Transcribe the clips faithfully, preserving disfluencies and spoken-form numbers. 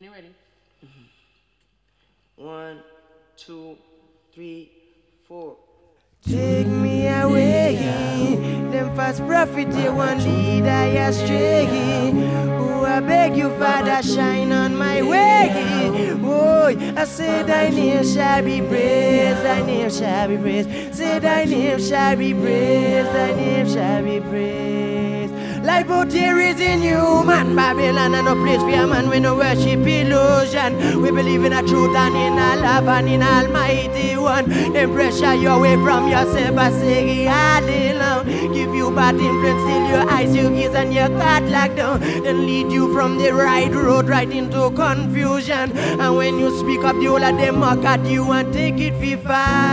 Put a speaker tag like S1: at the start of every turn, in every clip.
S1: You ready?
S2: Mm-hmm. One, two, three, four.
S3: Take me away, them false prophet, they want lead I astray. Oh, I beg you, Father, shine on my way. Oh, I say thy name shall be praised, thy name shall be praised. Say thy name shall be praised, thy name shall be praised. Life out here is in human Babylon, and no place for a man we no worship illusion. We believe in a truth and in a love and in Almighty One. Then pressure you away from yourself, I say hard alone. Give you bad influence till your eyes, your ears and your heart locked down. Then lead you from the right road right into confusion. And when you speak up, the whole of them mock at you and take it for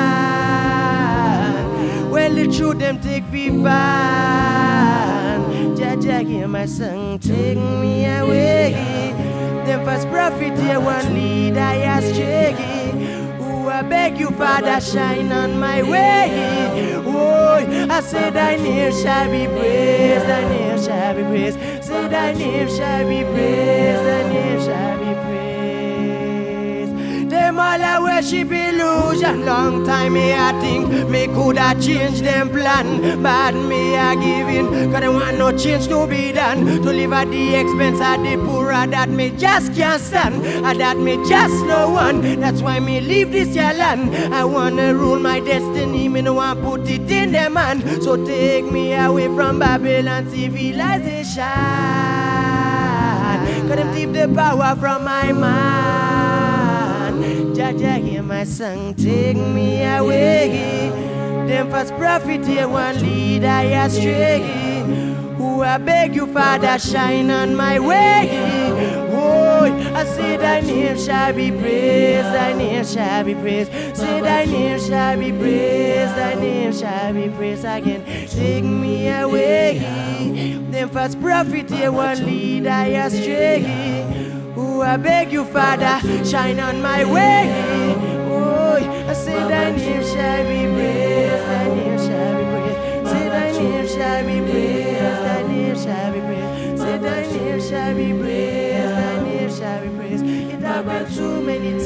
S3: fun. Well, the truth them take for fun. Jaja, hear my song, take me away. Them false prophet, they want lead I astray. Oh, I beg you, Father, shine on my way. Oh, I say thy name shall be praised, thy name shall be praised. Say thy name shall be praised, thy name shall be praised. Them all a worship illusion. Long time me I think me coulda changed them plan, but me a giving, cause they want no change to be done. To live at the expense of the poor, that me just can't stand, and that me just no one. That's why me leave this your land. I wanna rule my destiny, me no want put it in them hand. So take me away from Babylon civilization, cause them keep the power from my mind. Jaja, hear my song, take me away. Them false prophet, they want lead I astray. Who I beg you, Father, shine on my way. Oh, I say thy name shall be praised, thy name shall be praised. Say thy name shall be praised, thy name shall be praised again. Take me away. Them false prophet, they want lead I astray. Oh, I beg you, Father, shine on my way. Oh, I say thy name shall be praised, thy name shall be praised. Say thy name shall be praised, thy name shall be praised. Say thy name shall be praised, thy name shall be praised. It happened too many